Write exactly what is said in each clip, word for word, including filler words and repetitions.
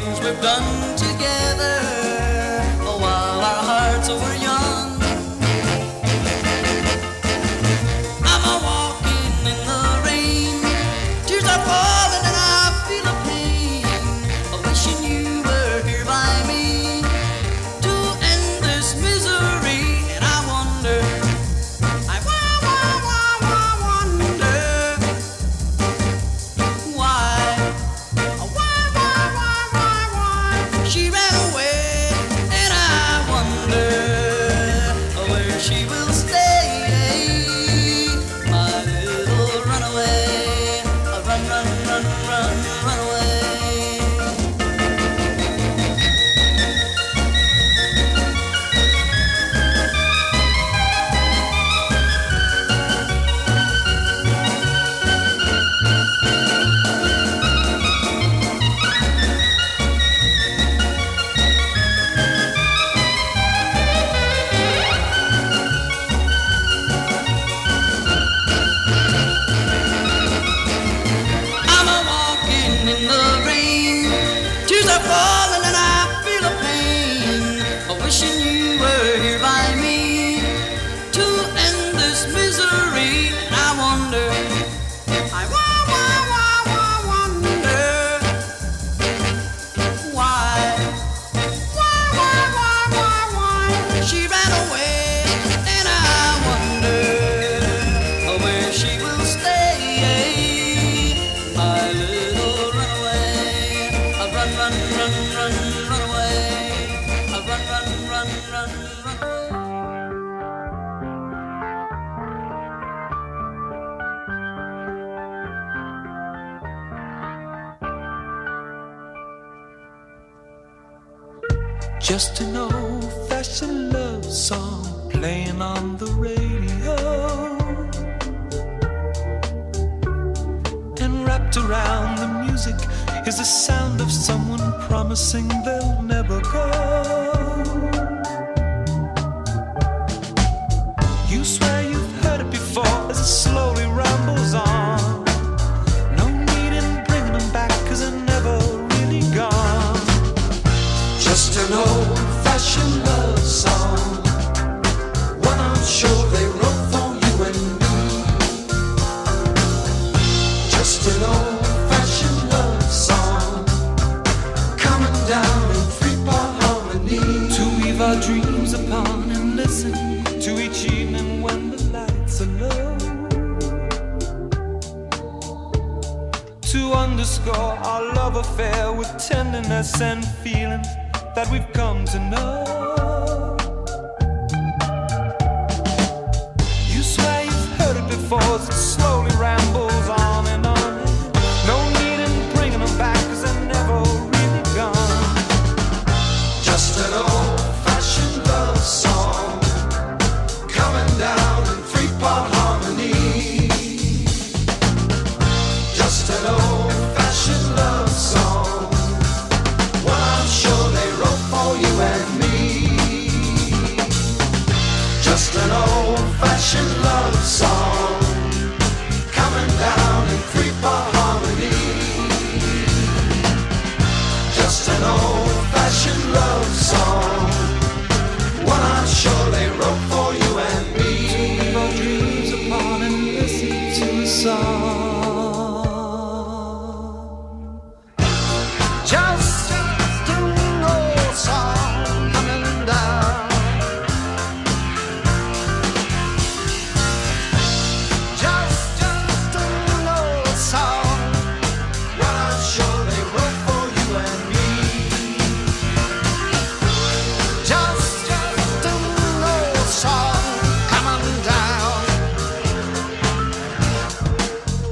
things we've done together while our hearts were young. I'm a walking in the rain, tears are falling and I feel a pain, wishing you were here by me to end this misery. And I wonder, I wa- wa- wa- wa- wonder why, why, why, why, why, why she ran away. And I wonder where she will stay, my little runaway. Run, run, run, run, run away. I'm a walking in the rain, tears are falling and I feel a pain, wishing you were here by me to end this misery. And I wonder, I wa- wa- wa- wa- wonder why, why, why, why, why, why she ran away. And I wonder where she will stay, my little runaway. Run, run, run, run, run away. Run, run, run, run, run away. Just an old-fashioned love song playing on the radio, and wrapped around the music is the sound of someone promising they'll never go. You swear you've heard it before as it slowly rambles on. No need in bringing them back, 'cause they're never really gone. Just an old-fashioned love song, one I'm sure they wrote for you and me. Just an old-fashioned love song, coming down in three-part harmony, to weave our dreams upon and listen to each evening when the lights are low, to underscore our love affair with tenderness and feeling that we've come to know. You swear you've heard it before as it slowly rambles on and on. No need in bringing them back, 'cause they're never really gone. Just an old-fashioned love song, coming down in three-part harmony. Just an old-fashioned love song, one I'm sure they wrote for you and me. Just an old-fashioned love song, coming down in three-part harmony. Just an old-fashioned love song, one I'm sure they wrote for you and me. To leave our dreams upon and listen to a song. Just an old song coming down. Just, just an old song, what I'm sure they wrote for you and me. Just, just an old song coming down.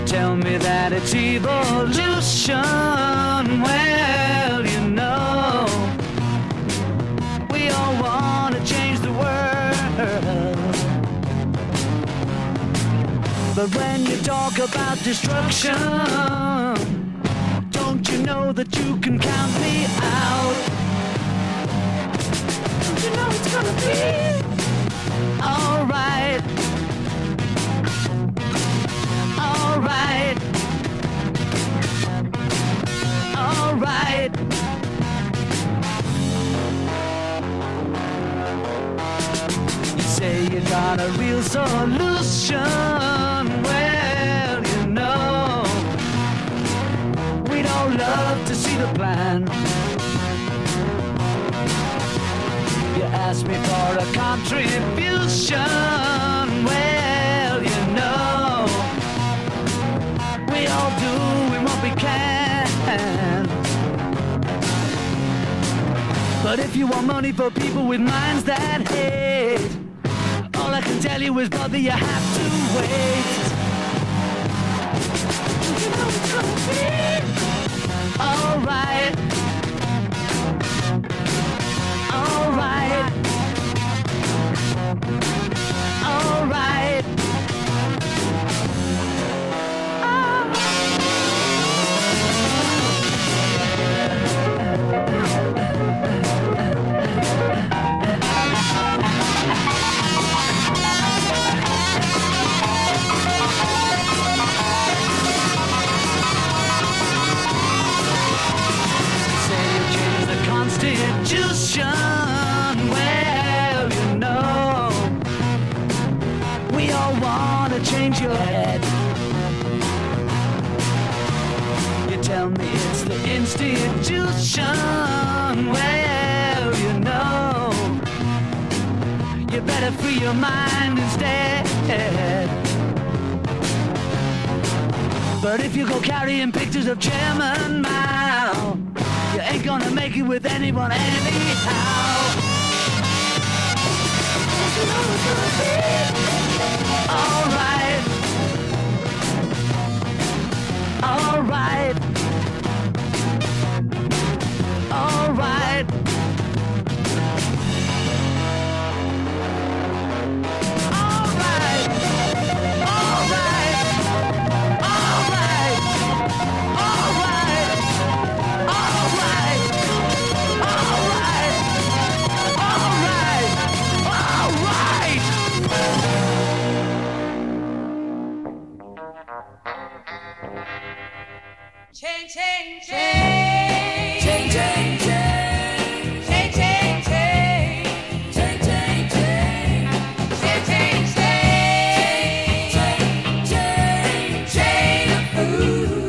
tell me that it's evolution. Well, you know, we all want to change the world. But when you talk about destruction, don't you know that you can count me out? Don't you know it's gonna be alright? Alright. Alright. You say you got a real solution. Well, you know, we'd all love to see the plan. You ask me for a contribution. Well, you know, we all doing what we can. But if you want money for people with minds that hate, all I can tell you is, brother, you have to wait. You know it's gonna be alright. Alright. Alright. Constitution, well, you know, we all want to change your head. You tell me it's the institution, well, you know, you better free your mind instead. But if you go carrying pictures of Chairman Mao, you ain't gonna make it with anyone anyhow. You know it's gonna be alright. Alright. Alright. Alright. Alright. Alright. Alright. Alright. Alright. Alright. Alright. Change, change, change. Change, change, change. Change, change, change. Change, change, change. Change, change, change. Change, change of food.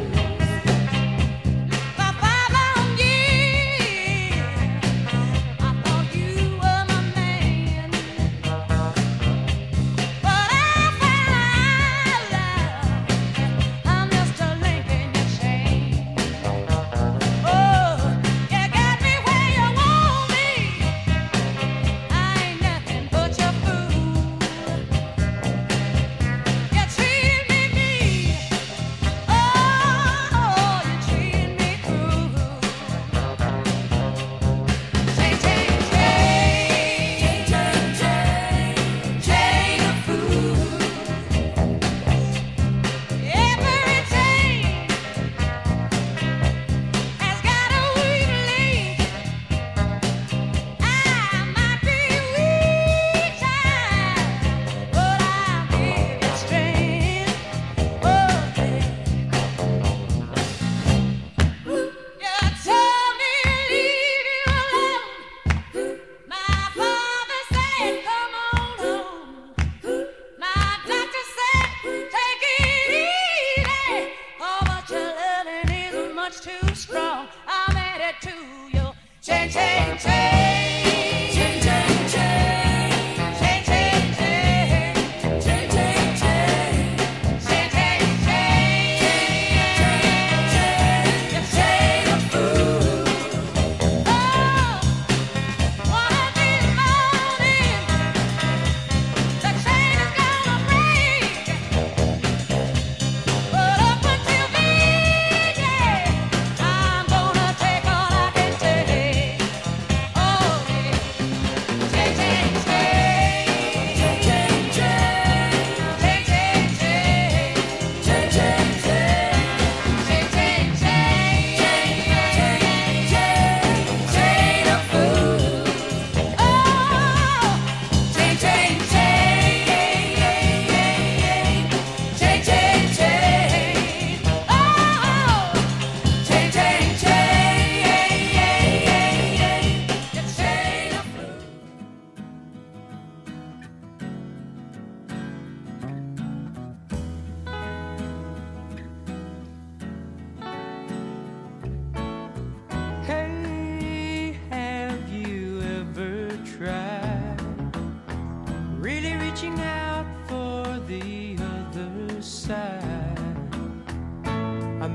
For five long years, I thought you were my man. But I found love, I'm just a link in your chain. Oh,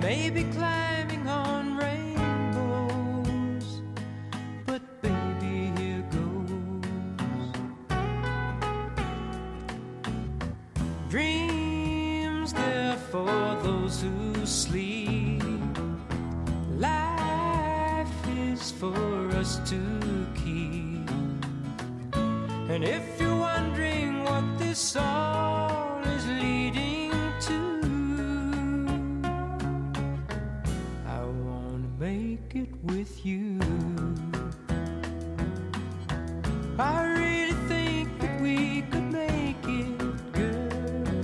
maybe climbing on rainbows, but baby, here goes. Dreams, they're for those who sleep. Life is for us to keep. And if you're wondering what this all is leading to, I wanna make it with you. I really think that we could make it, girl.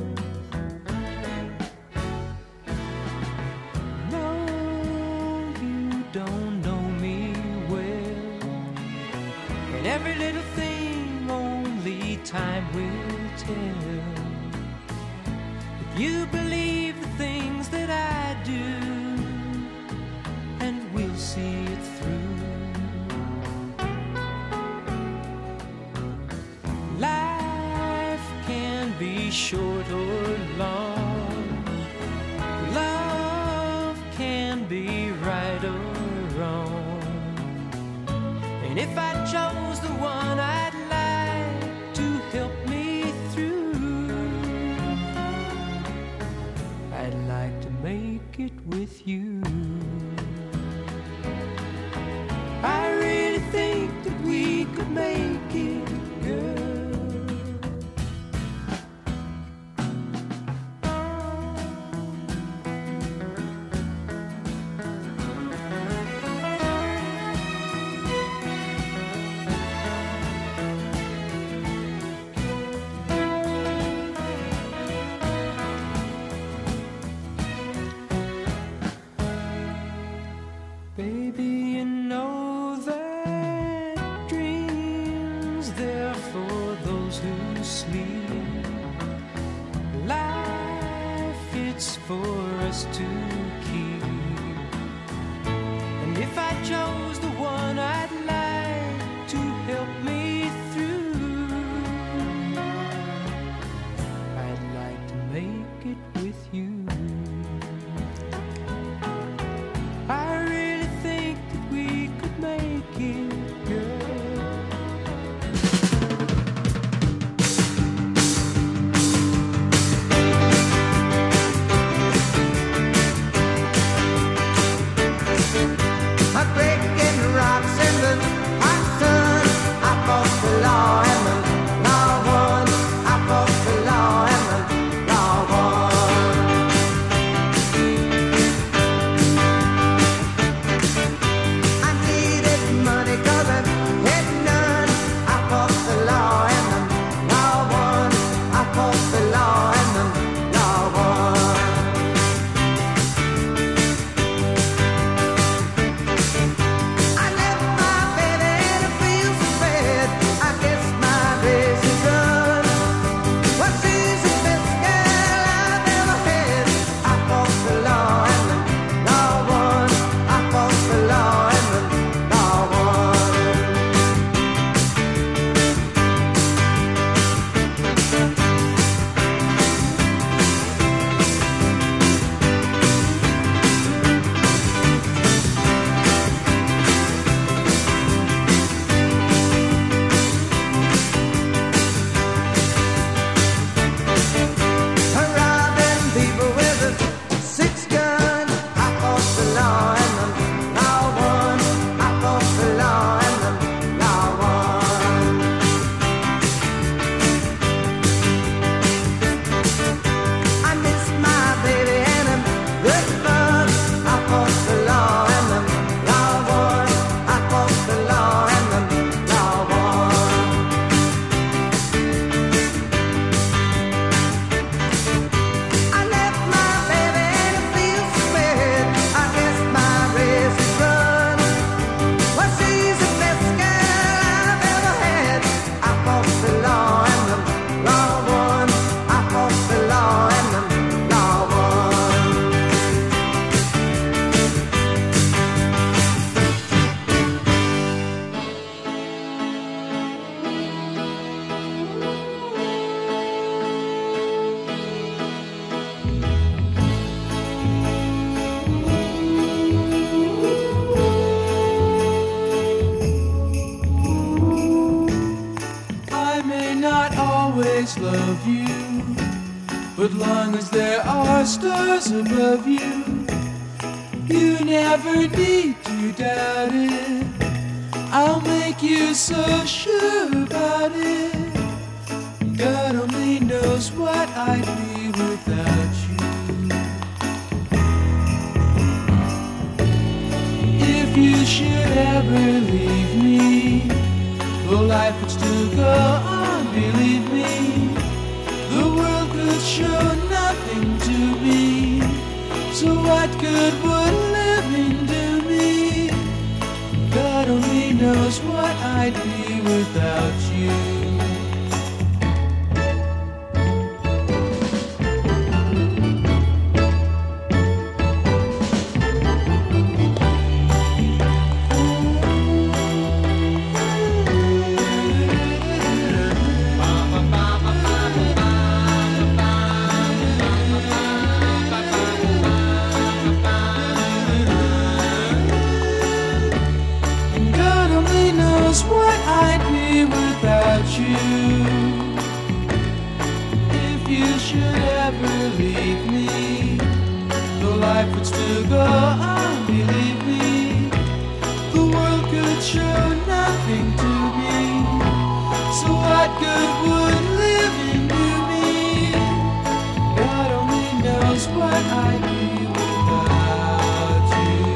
No, you don't know me well, and every little thing only time will tell. If you believe the things that I do, and we'll see it through. Life can be short or long. Love can be right or wrong. And if I chose the one I'd like to help me through, I'd like to make it with you. I really think that we could make it, girl. Baby, you know that dreams, they're for those who sleep. Life, it's for us to keep. And if I chose the one I'd like to help me through, I'd like to make it with you. I really think that we could make it, girl. But long as there are stars above you, you never need to doubt it. I'll make you so sure about it. God only knows what I'd be without you. If you should ever leave me, though life would still go on, believe me, the world could show nothing to me. So what good would living do me? God only knows what I'd be without you. What I'd be without you. If you should ever leave me, though life would still go on, believe me, the world could show nothing to me. So what good would living do me? God only knows what I'd be without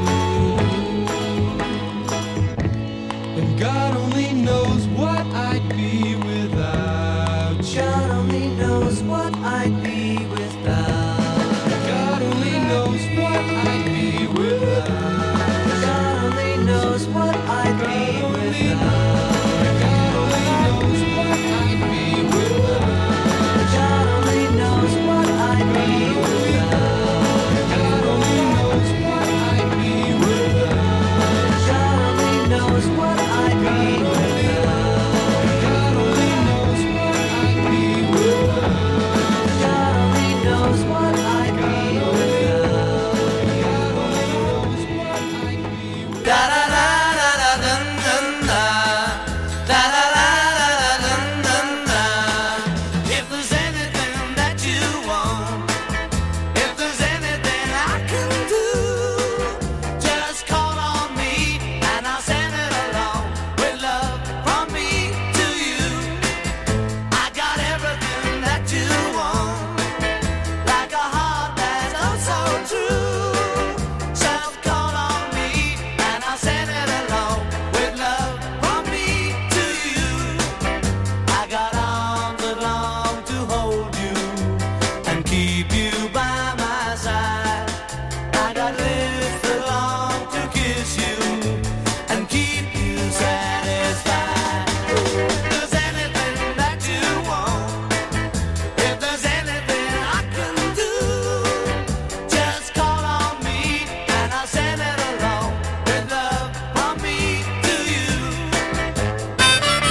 you. And God only knows what I'd be without you. God only knows what I'd be without. God only knows what I'd be without. God only knows what I'd be without. God only knows what I'd be without. God only knows what I'd be without. God only knows what I'd be without. God only knows what I'd be without. God only knows what I'd be without. God only knows what I'd be without. God only knows what I'd be without. Da da da da da dun dun da. Da da da da da dun dun da. If there's anything that you want, if there's anything I can do, just call on me and I'll send it along with love from me to you. I got everything that you want, like a heart that's oh so true. Just call on me and I'll send it along with love from me to you. I got arms that long to hold you and keep you by my side. I got lips that long to kiss you and keep you satisfied. If there's anything that you want, if there's anything I can do, just call on me and I'll send it along with love from me to you. From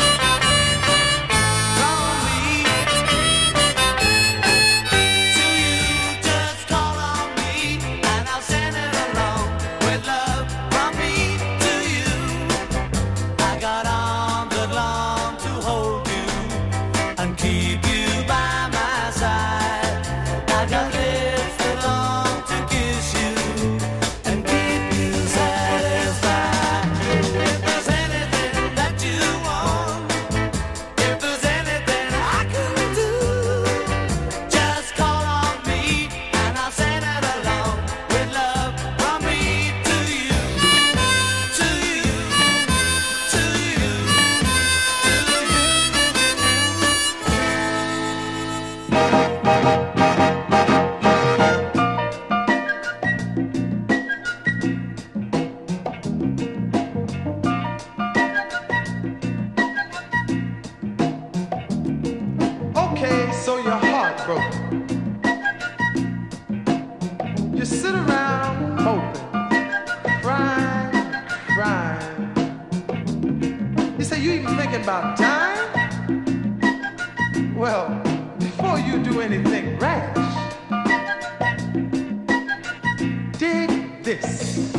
me to you, just call on me and I'll send it along with love from me to you. I got arms that long to hold you and keep you by my side. I got lips that long to kiss you and keep you satisfied. If there's anything that you want, if there's anything I can do, just call on me and I'll send it along with love from me to you, to you, to you, to you. Okay, so you're heartbroken. You sit around hoping, crying, crying. You say you even thinking about dying? Well, before you do anything rash, dig this.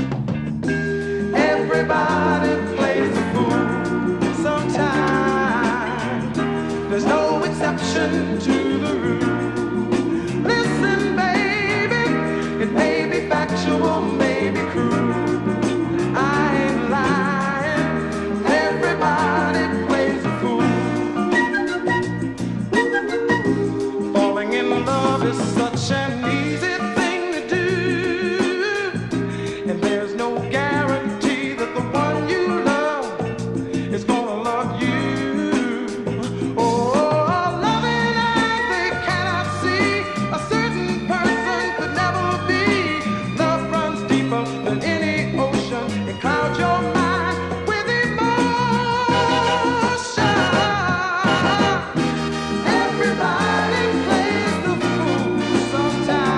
Everybody plays the fool sometimes. There's no exception to the rule. such an easy thing to do, and there's no guarantee that the one you love is gonna love you. Oh, loving eyes they cannot see, a certain person could never be. Love runs deeper than any ocean, it clouds your mind with emotion. Everybody plays the fool sometimes.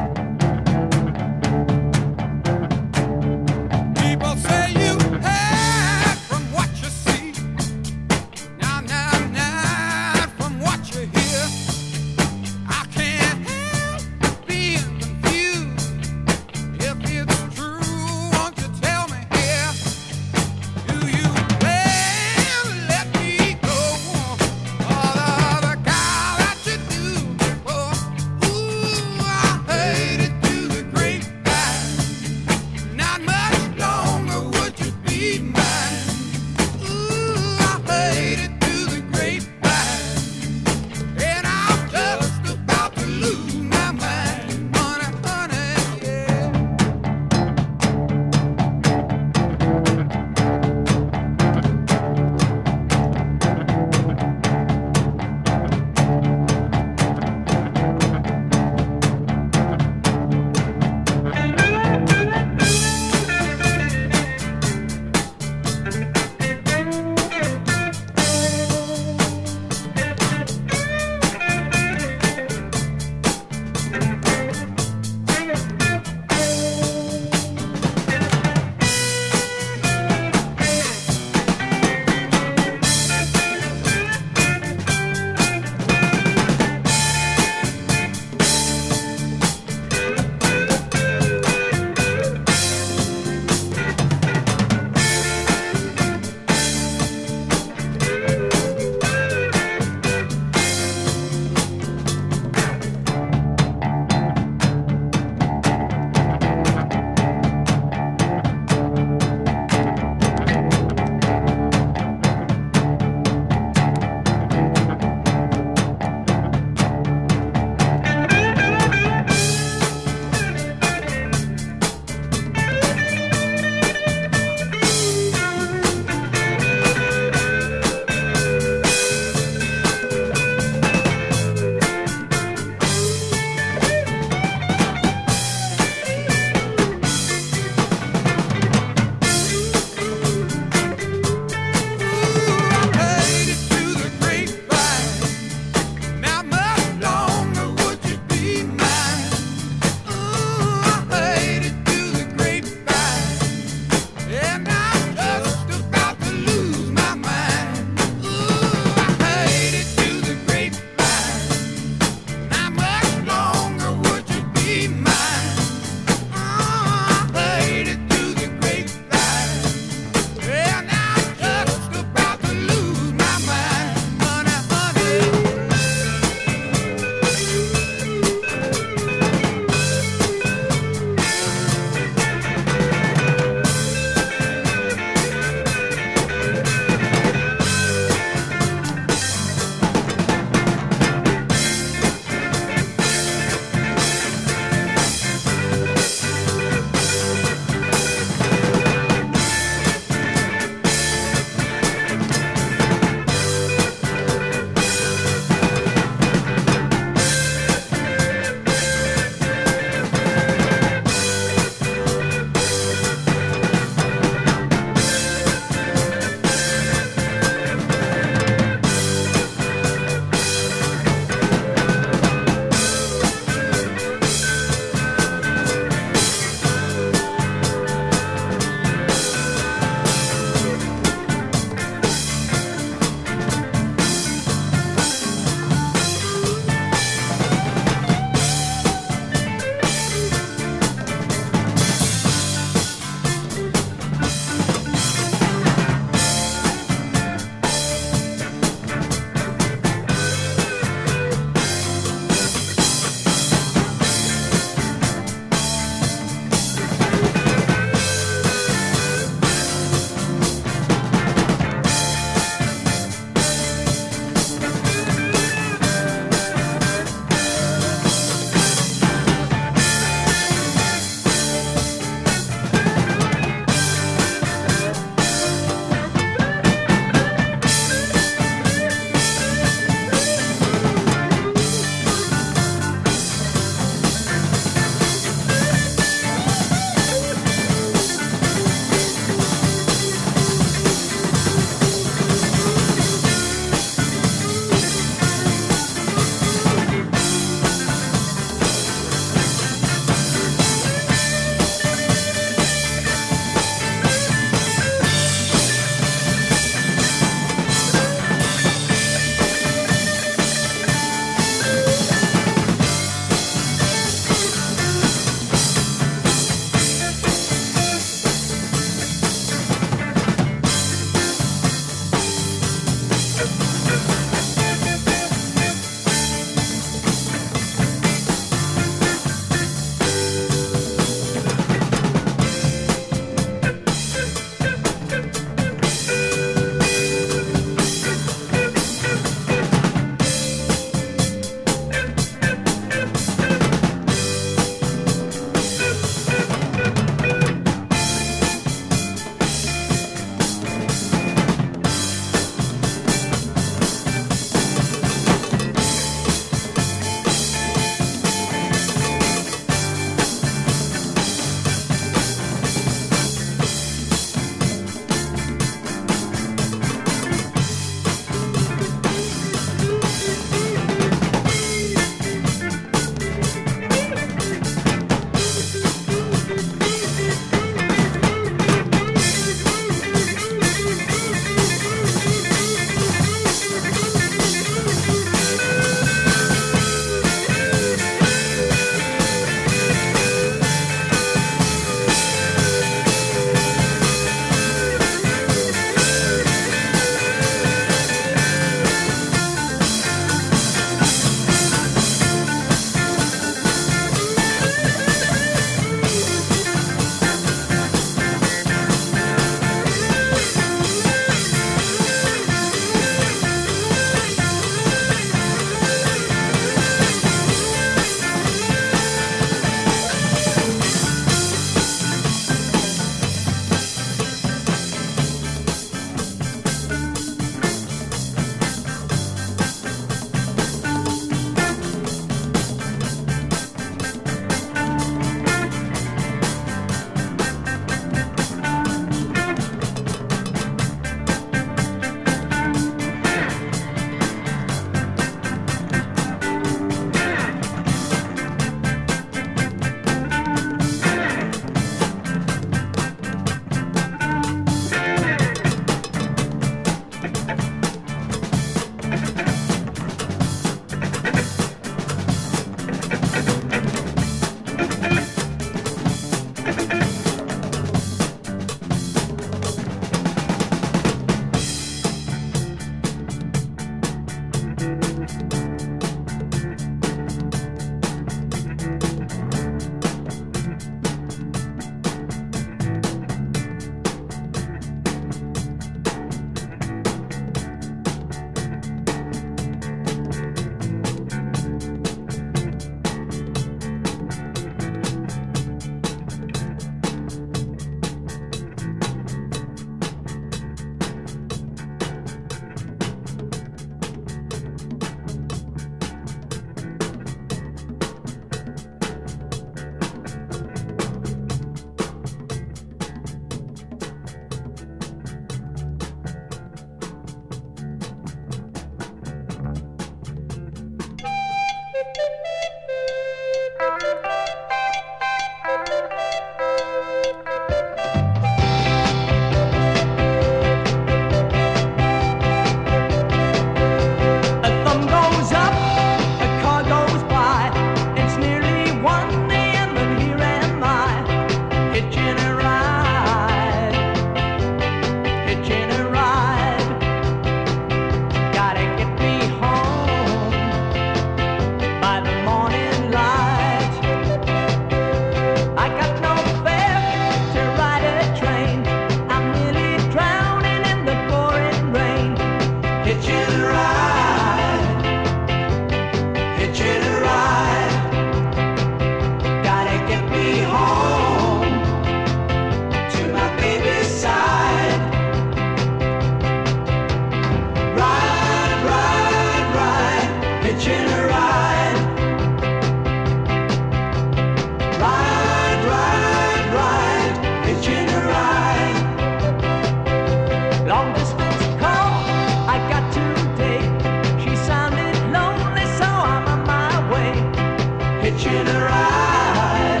hitching a ride,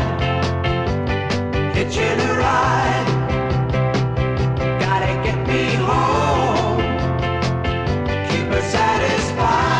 hitching a ride. Gotta get me home, keep her satisfied.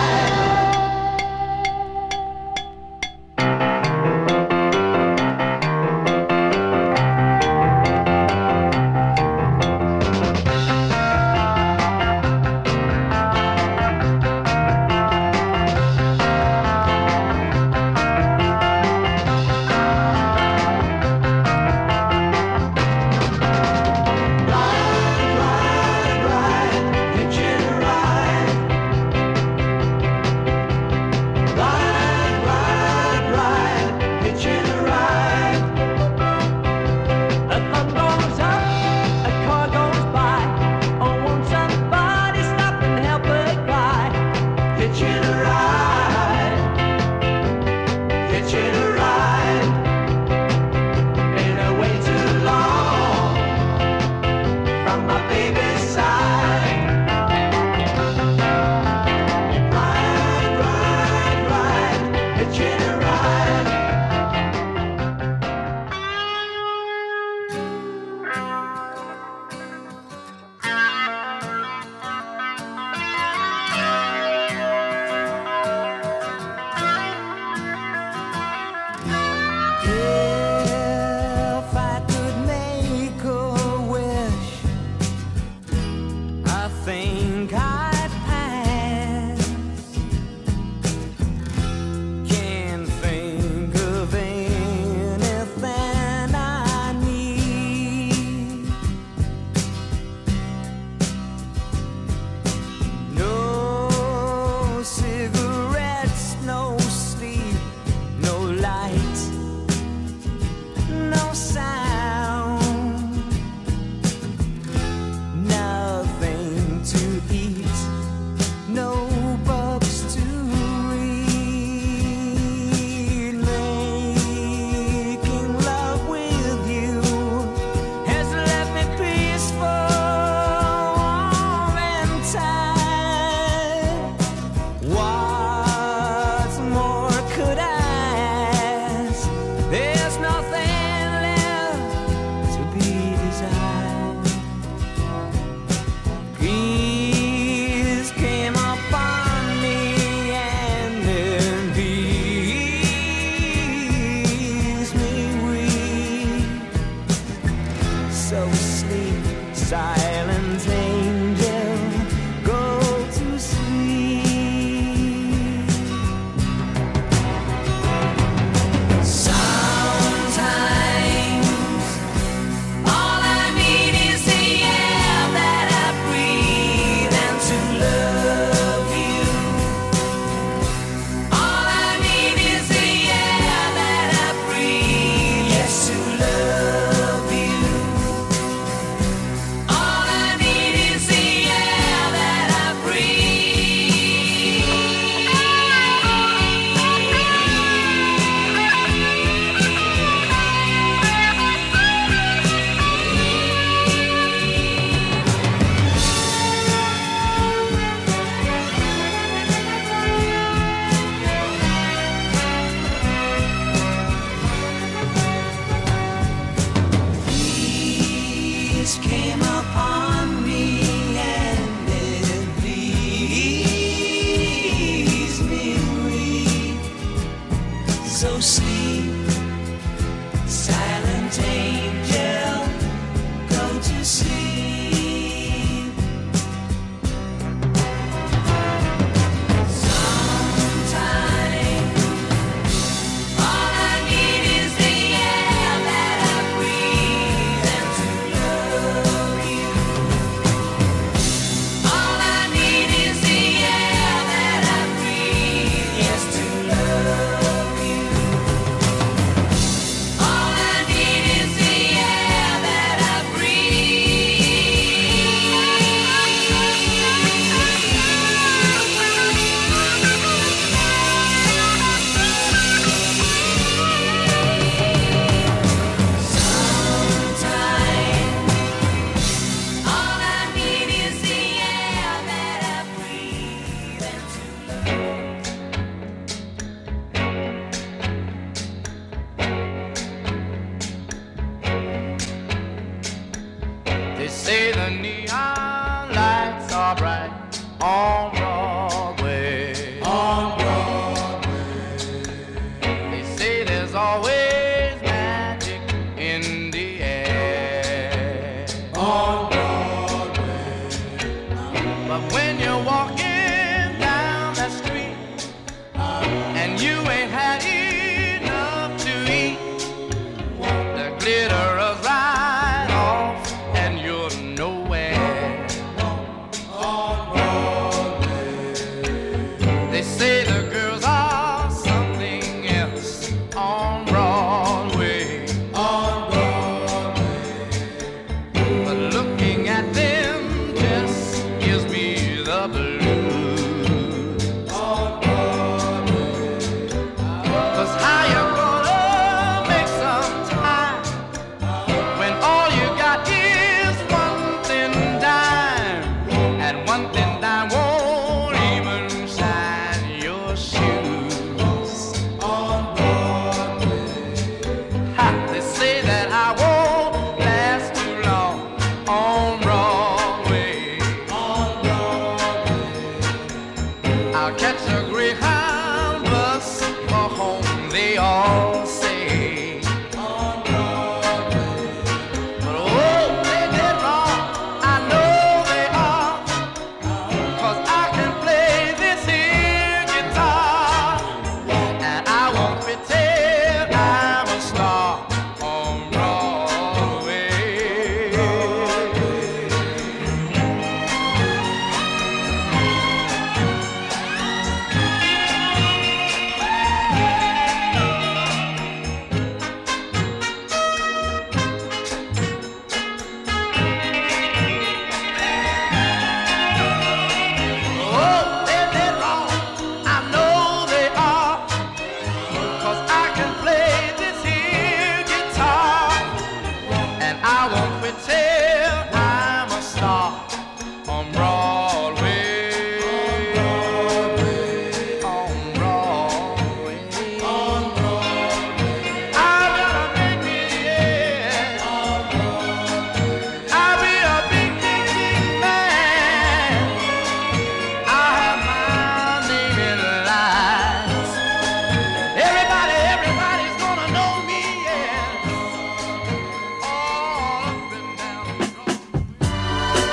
All I need on Broadway. On Broadway. They say there's always magic in the air. On Broadway. But when you're walking down that street and you ain't had enough to eat, the glitter is right off and you're nowhere. On Broadway. They say the girls are something else on Broadway. On Broadway. But looking at them just gives me the blues. On Broadway. 'Cause how you gonna make some time when all you got is one thin dime, and one thin dime won't even shine your shoes. On Broadway. Ha, they say that I won't last too long on Broadway. On Broadway. I'll catch a Greyhound bus for home, they all say. On Broadway. But oh, they did wrong, I know they are, 'cause I can play this here guitar, and I won't pretend I'm a star on Broadway. Oh, they did wrong, I know they are, 'cause I can play this here guitar, and I won't pretend I'm a star on Broadway. On Broadway. On Broadway. I'll be a big, big, yeah. On Broadway. I'll be a big, big, big man. I have my name in lights. Everybody, everybody's gonna know me, yeah. All up and down Broadway.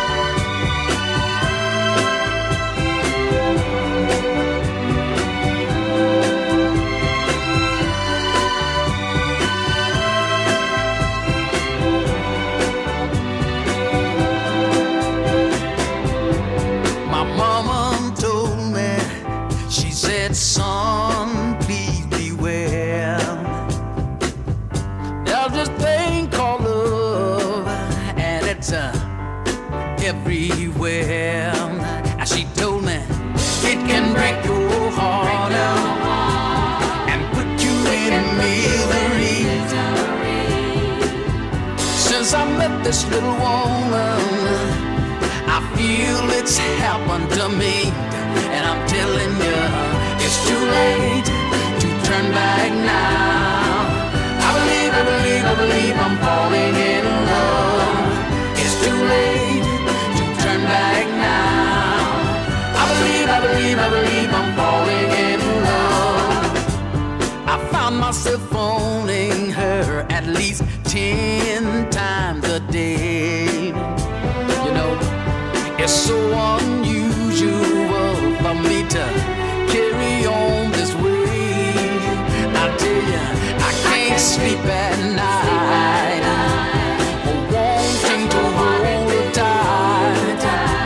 My mama told me, she said, son, please beware. There's this thing called love, and it's uh, everywhere. And she told me, it can break your heart out and put you in misery. Since I met this little woman, I feel it's happened to me, and I'm telling you, it's too late to turn back now. I believe, I believe, I believe I'm falling in love. It's too late to turn back now. I believe, I believe, I believe I'm falling in love. I found myself phoning her at least ten times a day. You know, it's so unusual for me to carry on this way. I tell you, I can't sleep at night, wanting to hold her tight.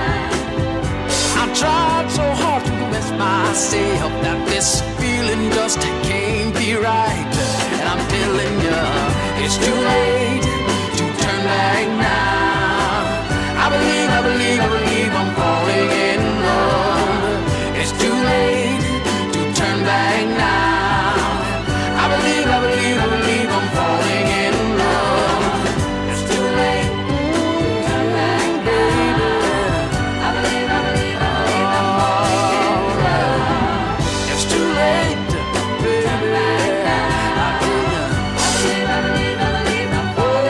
I tried so hard to convince myself that this feeling just can't be right. And I'm telling you, it's too late to turn back now. I believe, I believe, I believe I'm falling in love. It's too late to turn back now. I believe, I believe, I believe I'm falling in love. It's too late to turn back now. I believe, I believe, I believe I'm falling in love. It's too late, baby. I believe, I believe, I believe I'm falling.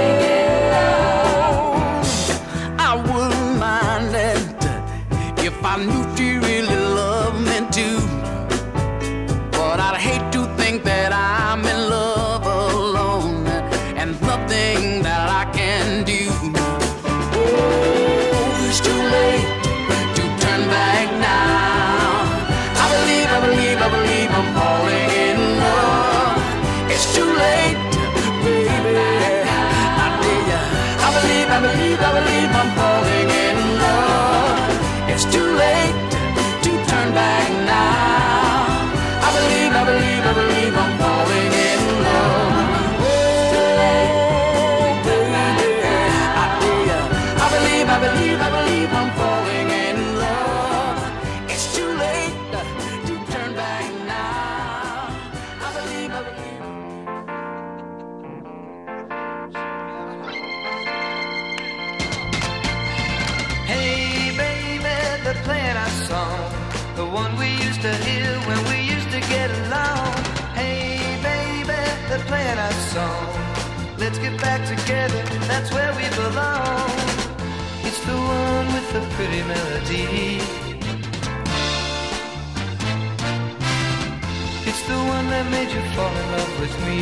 love you. Hey baby, they're playing our song, the one we used to hear when we used to get along. Hey baby, they're playing our song, let's get back together, that's where we belong. It's the one with the pretty melody, it's the one that made you fall in love with me.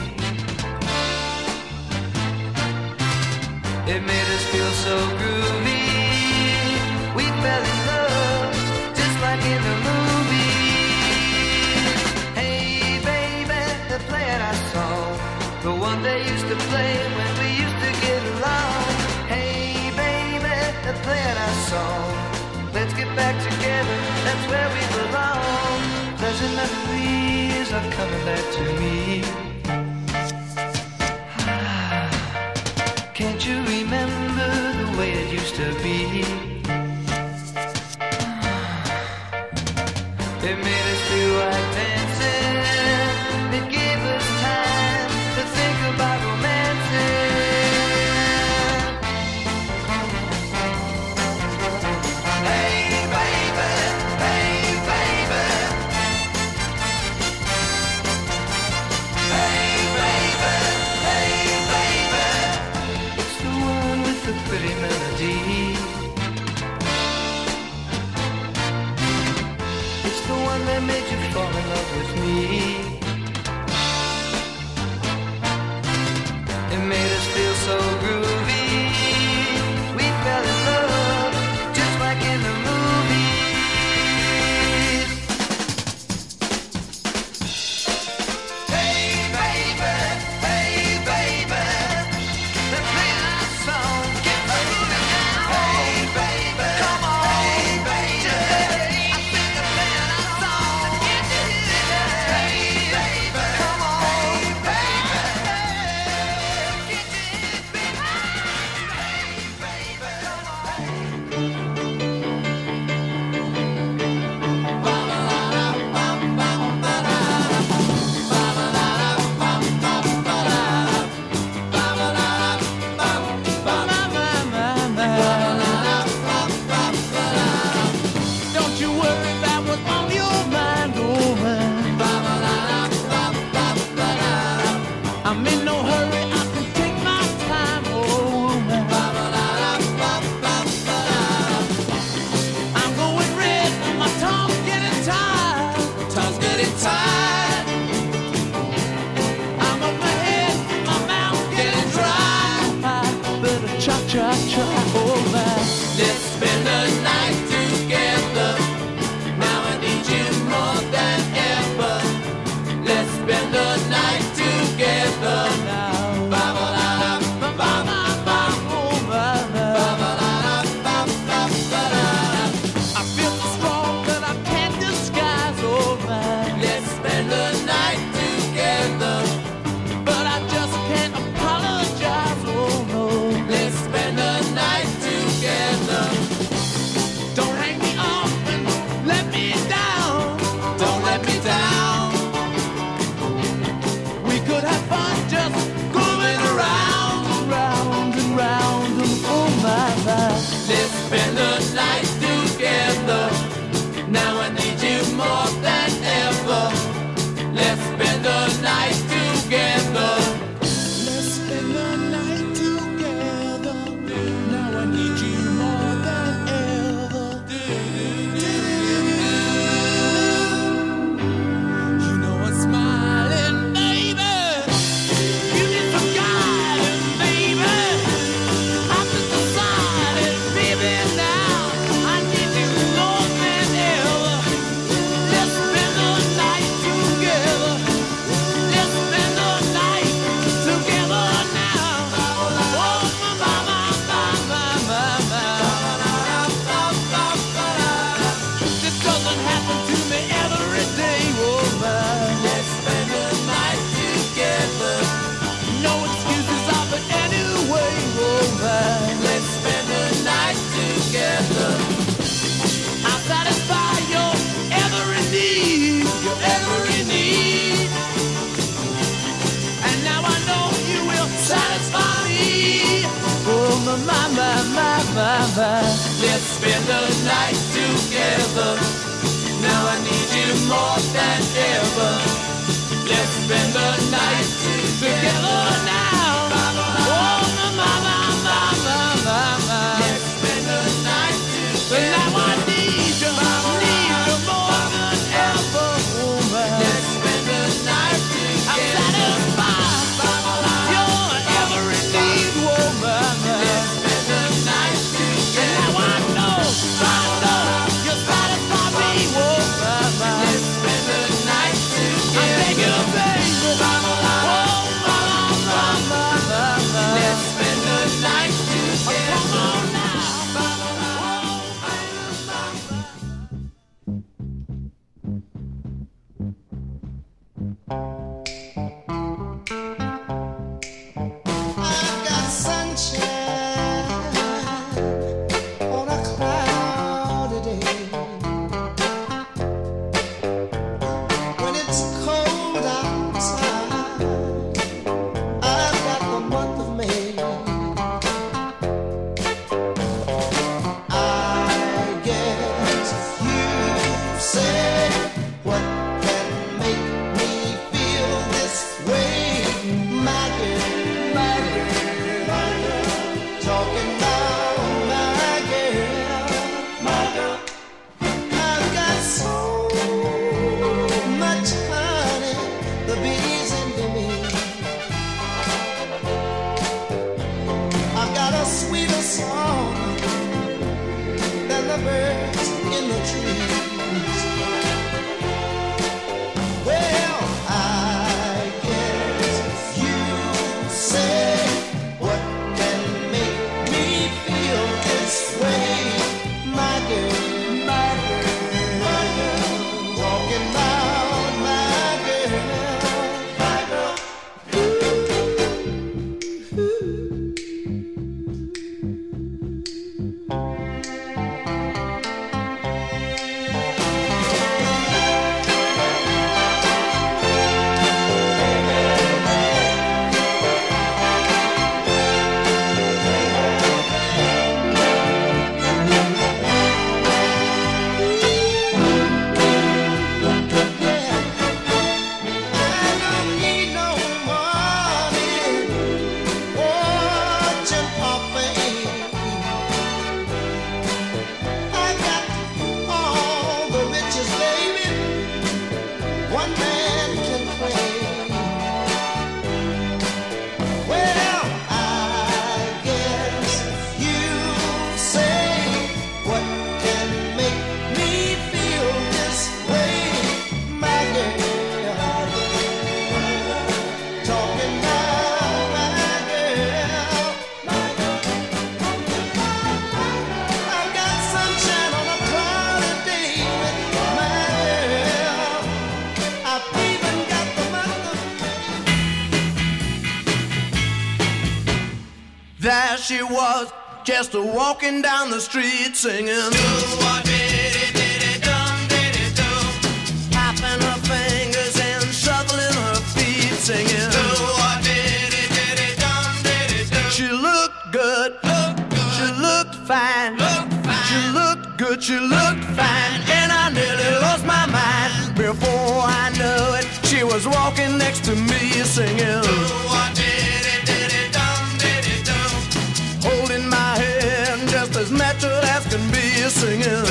It made us feel so groovy, we fell in love, just like in the movies. Hey baby, they're playing our song, the one they used to play when we used to get along. Hey baby, they're playing our song, let's get back together, that's where we belong. Pleasant memories are coming back to me. Can't you remember the way it used to be? It made us feel like dancing, it gave us time to think about romancing. Hey baby, hey baby, hey baby, hey baby, it's the one with the pretty melody, it's the one that made you fall in love with me. It made us feel so groovy, we fell in love, just like in the movies. Hey baby, hey baby, they're playing our song, get moving now. Hey baby, come on, hey baby, I think they're playing our song, get you here. Hey baby, come on, hey baby, get you here, baby. Hey baby, come on. Don't you worry about what's on your mind, oh man. I'm in no hurry, I can take my time, oh man. I'm going red, my tongue's getting tired. Tongue's getting tired. I'm up my head, my mouth's getting dry. Better cha cha cha, oh man. Let's spend the night together. Now I need you more than ever. Let's spend the night together now. Ba ba la ba ba ba ba oh ba ba ba la ba ba ba la. I feel so strong that I can't disguise, oh man. Let's spend the night together, but I just can't apologize, oh no. Let's spend the night together. Don't hang me up and let me down. Don't let me down. We could have fun just going around, round and round and oh my my. Let's spend the night together. Now I need you more than ever. Let's spend the night together. Let's spend the night together. Now I need you more than ever. You know I'm smiling, baby. You need some guidance, baby. I've just decided, baby, now I need you more than ever. Let's spend the night together. Let's my, my. Let's spend the night together. Now I need you more than ever. Let's spend the night together now. Oh, my, my, my, my, my, my. Let's spend the night together. Now I need you, need you more than ever, woman. Let's spend the night together. I'm satisfied. You're every need, woman. Let's spend the night together. And now I know, I know you satisfy me, woman. Let's spend the night together. I beg you, baby. Oh, mama, mama, mama. Let's spend the night together. Come on now. I've got sunshine on a cloudy day. When it's cold outside, I've got the month of May. I guess you say what can make me feel this way, my girl, my girl, my girl. Talking about my girl, my girl. I've got so much honey, the bees envy me. I've got a sweeter song than the birds in the trees. Well, I guess you say what can make me feel this way, my girl, my girl, my girl. Talking about my girl, my girl. I don't need no money, fortune or fame. I got all the riches, baby, one man can claim. Well, I guess you say what can make me feel this way, my girl. Talking about my girl, my girl. I've got sunshine on a cloudy day with my girl. I've even got the month of May. There she was, just a walking down the street singing. Tapping her fingers and shuffling her feet singing. She looked good, she looked fine, she looked good, she looked fine, and I nearly lost my mind. Before I knew it, she was walking next to me singing. Holding my hand just as natural as can be singing.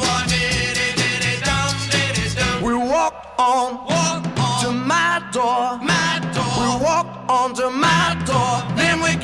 We walked on to my door. We walked on to my door. Then we